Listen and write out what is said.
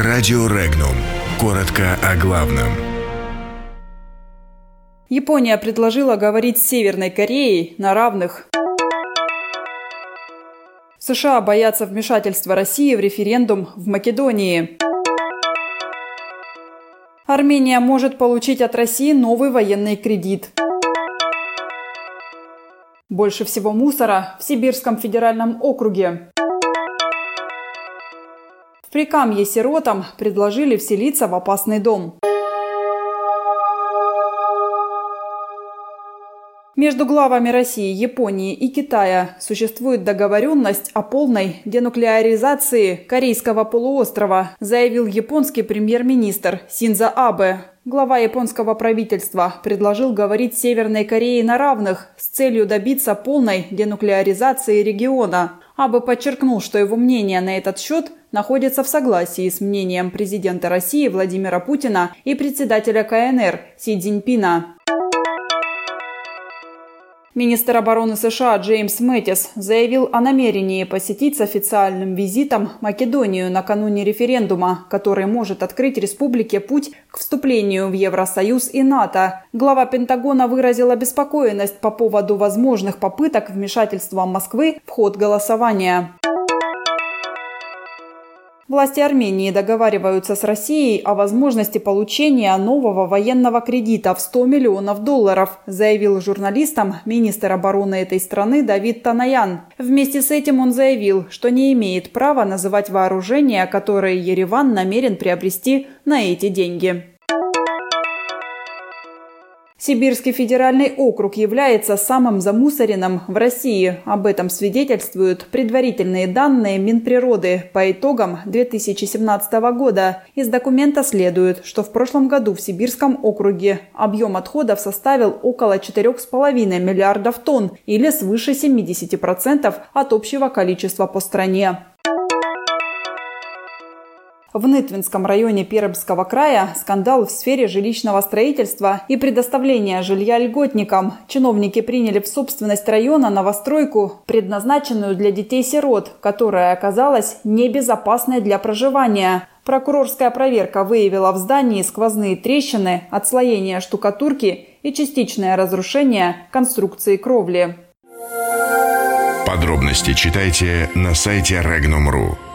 Радио Регнум. Коротко о главном. Япония предложила говорить с Северной Кореей на равных. США боятся вмешательства России в референдум в Македонии. Армения может получить от России новый военный кредит. Больше всего мусора в Сибирском федеральном округе. В Прикамье сиротам предложили вселиться в опасный дом. Между главами России, Японии и Китая существует договоренность о полной денуклеаризации Корейского полуострова, заявил японский премьер-министр Синдзо Абе. Глава японского правительства предложил говорить с Северной Кореей на равных с целью добиться полной денуклеаризации региона. Абе подчеркнул, что его мнение на этот счет находится в согласии с мнением президента России Владимира Путина и председателя КНР Си Цзиньпина. Министр обороны США Джеймс Мэттис заявил о намерении посетить с официальным визитом Македонию накануне референдума, который может открыть республике путь к вступлению в Евросоюз и НАТО. Глава Пентагона выразил обеспокоенность по поводу возможных попыток вмешательства Москвы в ход голосования. Власти Армении договариваются с Россией о возможности получения нового военного кредита в $100 миллионов, заявил журналистам министр обороны этой страны Давид Таноян. Вместе с этим он заявил, что не имеет права называть вооружения, которые Ереван намерен приобрести на эти деньги. Сибирский федеральный округ является самым замусоренным в России. Об этом свидетельствуют предварительные данные Минприроды по итогам 2017 года. Из документа следует, что в прошлом году в Сибирском округе объем отходов составил около 4,5 миллиардов тонн или свыше 70% от общего количества по стране. В Нытвенском районе Пермского края скандал в сфере жилищного строительства и предоставления жилья льготникам. Чиновники приняли в собственность района новостройку, предназначенную для детей-сирот, которая оказалась небезопасной для проживания. Прокурорская проверка выявила в здании сквозные трещины, отслоение штукатурки и частичное разрушение конструкции кровли. Подробности читайте на сайте Regnum.ru.